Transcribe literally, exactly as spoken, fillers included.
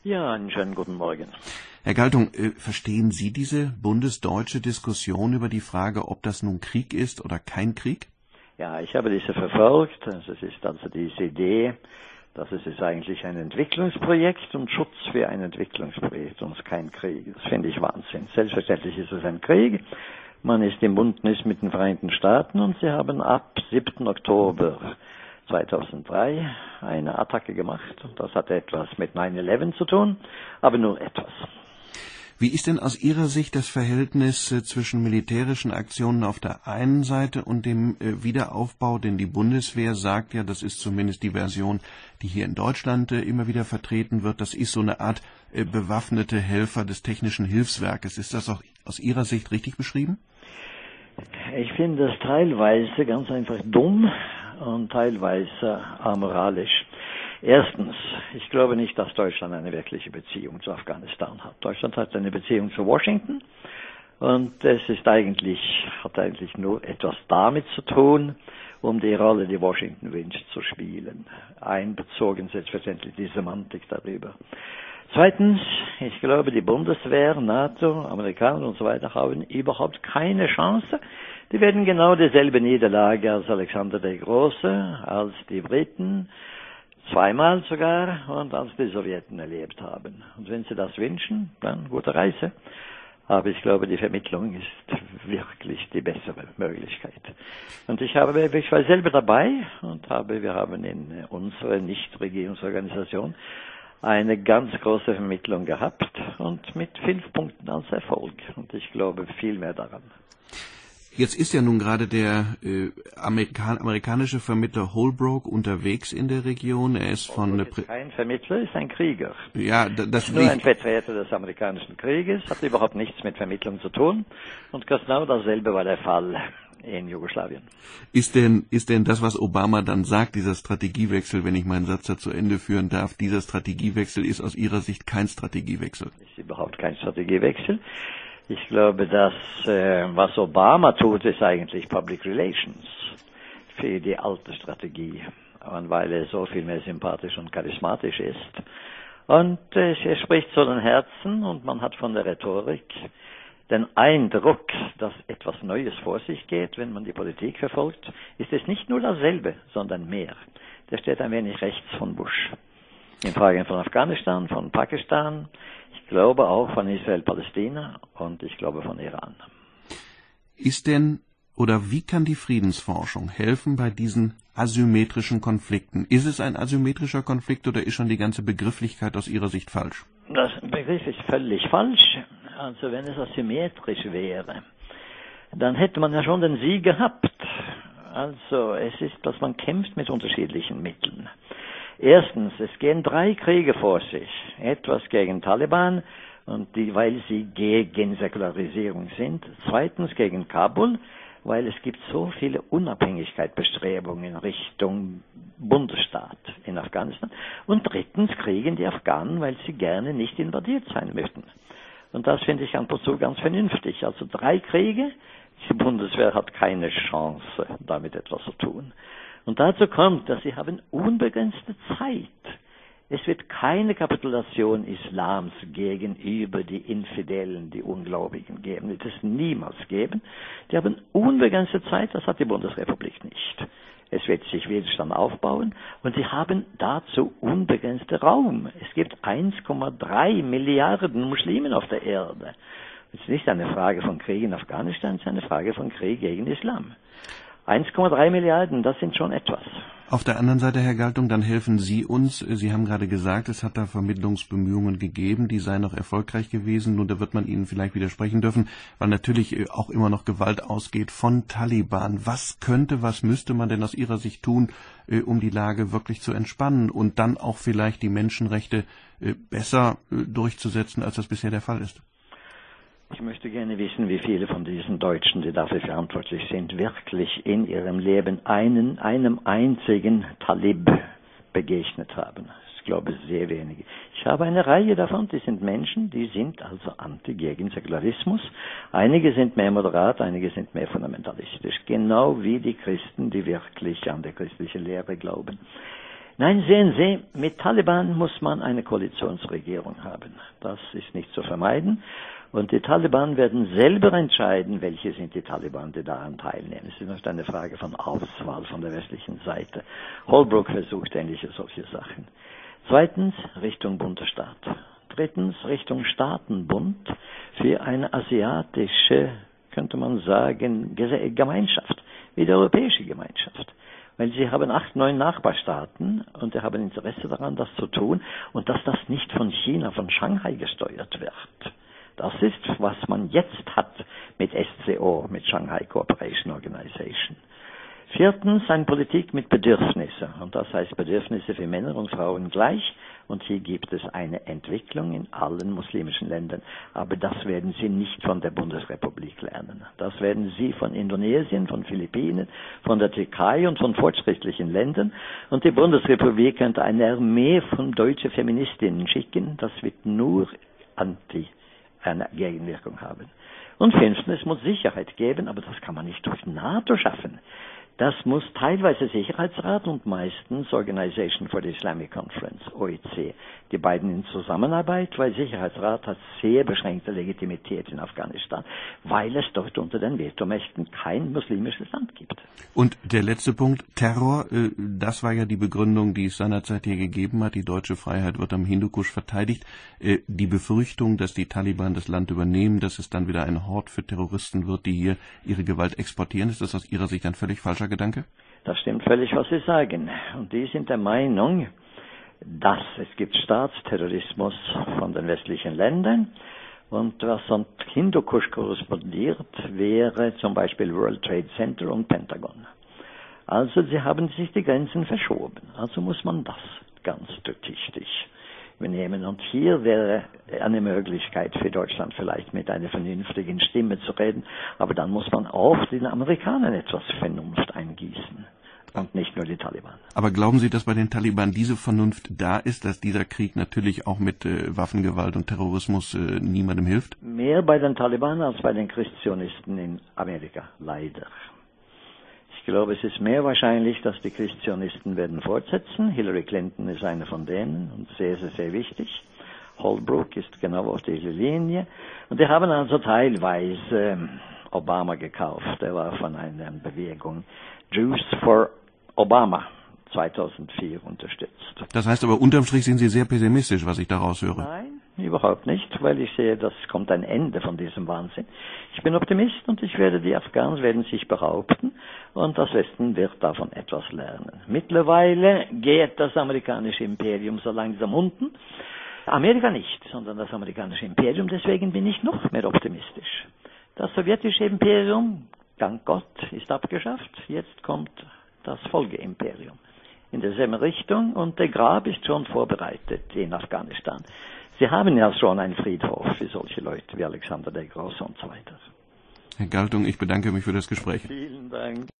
Ja, einen schönen guten Morgen. Herr Galtung, äh, verstehen Sie diese bundesdeutsche Diskussion über die Frage, ob das nun Krieg ist oder kein Krieg? Ja, ich habe diese verfolgt. Es ist also diese Idee, dass es ist eigentlich ein Entwicklungsprojekt und Schutz für ein Entwicklungsprojekt und es ist kein Krieg. Das finde ich Wahnsinn. Selbstverständlich ist es ein Krieg. Man ist im Bündnis mit den Vereinigten Staaten und sie haben ab siebten Oktober zweitausenddrei eine Attacke gemacht. Das hat etwas mit nine eleven zu tun, aber nur etwas. Wie ist denn aus Ihrer Sicht das Verhältnis äh, zwischen militärischen Aktionen auf der einen Seite und dem äh, Wiederaufbau? Denn die Bundeswehr sagt ja, das ist zumindest die Version, die hier in Deutschland äh, immer wieder vertreten wird, das ist so eine Art äh, bewaffnete Helfer des technischen Hilfswerkes. Ist das auch aus Ihrer Sicht richtig beschrieben? Ich finde das teilweise ganz einfach dumm und teilweise amoralisch. Erstens, ich glaube nicht, dass Deutschland eine wirkliche Beziehung zu Afghanistan hat. Deutschland hat eine Beziehung zu Washington und es ist eigentlich, hat eigentlich nur etwas damit zu tun, um die Rolle, die Washington wünscht, zu spielen. Einbezogen selbstverständlich die Semantik darüber. Zweitens, ich glaube, die Bundeswehr, NATO, Amerikaner und so weiter haben überhaupt keine Chance. Die werden genau dieselbe Niederlage als Alexander der Große, als die Briten, zweimal sogar und als die Sowjeten erlebt haben. Und wenn Sie das wünschen, dann gute Reise. Aber ich glaube, die Vermittlung ist wirklich die bessere Möglichkeit. Und ich habe, ich war selber dabei und habe, wir haben in unserer Nichtregierungsorganisation eine ganz große Vermittlung gehabt und mit fünf Punkten als Erfolg. Und ich glaube viel mehr daran. Jetzt ist ja nun gerade der äh, Amerikan amerikanische Vermittler Holbrooke unterwegs in der Region. Er ist von... Holbrooke ist kein Vermittler, ist ein Krieger. Ja, das ist nur ein Vertreter des amerikanischen Krieges, hat überhaupt nichts mit Vermittlung zu tun. Und genau dasselbe war der Fall in Jugoslawien. Ist denn, ist denn das, was Obama dann sagt, dieser Strategiewechsel, wenn ich meinen Satz da zu Ende führen darf, dieser Strategiewechsel ist aus Ihrer Sicht kein Strategiewechsel? Ist überhaupt kein Strategiewechsel. Ich glaube, dass äh, was Obama tut, ist eigentlich Public Relations für die alte Strategie. Und weil er so viel mehr sympathisch und charismatisch ist. Und äh, er spricht zu den Herzen und man hat von der Rhetorik den Eindruck, dass etwas Neues vor sich geht, wenn man die Politik verfolgt, ist es nicht nur dasselbe, sondern mehr. Der steht ein wenig rechts von Bush. In Fragen von Afghanistan, von Pakistan, ich glaube auch von Israel-Palästina und ich glaube von Iran. Ist denn oder wie kann die Friedensforschung helfen bei diesen asymmetrischen Konflikten? Ist es ein asymmetrischer Konflikt oder ist schon die ganze Begrifflichkeit aus Ihrer Sicht falsch? Das Begriff ist völlig falsch. Also wenn es asymmetrisch wäre, dann hätte man ja schon den Sieg gehabt. Also es ist, dass man kämpft mit unterschiedlichen Mitteln. Erstens, es gehen drei Kriege vor sich. Etwas gegen Taliban, und die, weil sie gegen Säkularisierung sind. Zweitens gegen Kabul, weil es gibt so viele Unabhängigkeitsbestrebungen in Richtung Bundesstaat in Afghanistan. Und drittens kriegen die Afghanen, weil sie gerne nicht invadiert sein möchten. Und das finde ich ab und zu ganz vernünftig. Also drei Kriege, die Bundeswehr hat keine Chance, damit etwas zu tun. Und dazu kommt, dass sie haben unbegrenzte Zeit. Es wird keine Kapitulation Islams gegenüber die Infidelen, die Ungläubigen geben. Wird es niemals geben. Die haben unbegrenzte Zeit, das hat die Bundesrepublik nicht. Es wird sich Widerstand aufbauen und sie haben dazu unbegrenzten Raum. Es gibt eins Komma drei Milliarden Muslimen auf der Erde. Es ist nicht eine Frage von Krieg in Afghanistan, es ist eine Frage von Krieg gegen Islam. eins Komma drei Milliarden, das sind schon etwas. Auf der anderen Seite, Herr Galtung, dann helfen Sie uns. Sie haben gerade gesagt, es hat da Vermittlungsbemühungen gegeben, die seien noch erfolgreich gewesen. Nun, da wird man Ihnen vielleicht widersprechen dürfen, weil natürlich auch immer noch Gewalt ausgeht von Taliban. Was könnte, was müsste man denn aus Ihrer Sicht tun, um die Lage wirklich zu entspannen und dann auch vielleicht die Menschenrechte besser durchzusetzen, als das bisher der Fall ist? Ich möchte gerne wissen, wie viele von diesen Deutschen, die dafür verantwortlich sind, wirklich in ihrem Leben einen, einem einzigen Talib begegnet haben. Ich glaube, sehr wenige. Ich habe eine Reihe davon, die sind Menschen, die sind also anti gegen Säkularismus. Einige sind mehr moderat, einige sind mehr fundamentalistisch. Genau wie die Christen, die wirklich an der christlichen Lehre glauben. Nein, sehen Sie, mit Taliban muss man eine Koalitionsregierung haben. Das ist nicht zu vermeiden. Und die Taliban werden selber entscheiden, welche sind die Taliban, die daran teilnehmen. Es ist nicht eine Frage von Auswahl von der westlichen Seite. Holbrooke versucht ähnliche solche Sachen. Zweitens, Richtung Bundesstaat. Drittens, Richtung Staatenbund für eine asiatische, könnte man sagen, Gemeinschaft, wie die Europäische Gemeinschaft. Weil sie haben acht, neun Nachbarstaaten und sie haben Interesse daran, das zu tun und dass das nicht von China, von Shanghai gesteuert wird. Das ist, was man jetzt hat mit S C O, mit Shanghai Cooperation Organization. Viertens, eine Politik mit Bedürfnissen. Und das heißt Bedürfnisse für Männer und Frauen gleich. Und hier gibt es eine Entwicklung in allen muslimischen Ländern. Aber das werden Sie nicht von der Bundesrepublik lernen. Das werden Sie von Indonesien, von Philippinen, von der Türkei und von fortschrittlichen Ländern. Und die Bundesrepublik könnte eine Armee von deutschen Feministinnen schicken. Das wird nur anti eine Gegenwirkung haben. Und fünftens, es muss Sicherheit geben, aber das kann man nicht durch NATO schaffen. Das muss teilweise Sicherheitsrat und meistens Organization for the Islamic Conference, O I C, die beiden in Zusammenarbeit, weil Sicherheitsrat hat sehr beschränkte Legitimität in Afghanistan, weil es dort unter den Vetomächten kein muslimisches Land gibt. Und der letzte Punkt, Terror, das war ja die Begründung, die es seinerzeit hier gegeben hat. Die deutsche Freiheit wird am Hindukusch verteidigt. Die Befürchtung, dass die Taliban das Land übernehmen, dass es dann wieder ein Hort für Terroristen wird, die hier ihre Gewalt exportieren, ist das aus Ihrer Sicht ein völlig falscher Gedanke? Das stimmt völlig, was Sie sagen. Und die sind der Meinung, dass es gibt Staatsterrorismus von den westlichen Ländern. Und was am Hindukusch korrespondiert, wäre zum Beispiel World Trade Center und Pentagon. Also sie haben sich die Grenzen verschoben. Also muss man das ganz tüchtig übernehmen. Und hier wäre eine Möglichkeit für Deutschland vielleicht mit einer vernünftigen Stimme zu reden. Aber dann muss man auch den Amerikanern etwas Vernunft eingießen. Und nicht nur die Taliban. Aber glauben Sie, dass bei den Taliban diese Vernunft da ist, dass dieser Krieg natürlich auch mit äh, Waffengewalt und Terrorismus äh, niemandem hilft? Mehr bei den Taliban als bei den Christsionisten in Amerika, leider. Ich glaube, es ist mehr wahrscheinlich, dass die Christsionisten werden fortsetzen. Hillary Clinton ist eine von denen und sehr, sehr, sehr wichtig. Holbrooke ist genau auf dieser Linie. Und die haben also teilweise Obama gekauft. Er war von einer Bewegung Jews for Obama zweitausendvier unterstützt. Das heißt aber, unterm Strich sind Sie sehr pessimistisch, was ich daraus höre. Nein, überhaupt nicht, weil ich sehe, dass kommt ein Ende von diesem Wahnsinn. Ich bin Optimist und ich werde, die Afghanen werden sich behaupten und das Westen wird davon etwas lernen. Mittlerweile geht das amerikanische Imperium so langsam unten. Amerika nicht, sondern das amerikanische Imperium, deswegen bin ich noch mehr optimistisch. Das sowjetische Imperium, dank Gott, ist abgeschafft. Jetzt kommt das Folgeimperium in derselben Richtung und der Grab ist schon vorbereitet in Afghanistan. Sie haben ja schon einen Friedhof für solche Leute wie Alexander der Große und so weiter. Herr Galtung, ich bedanke mich für das Gespräch. Vielen Dank.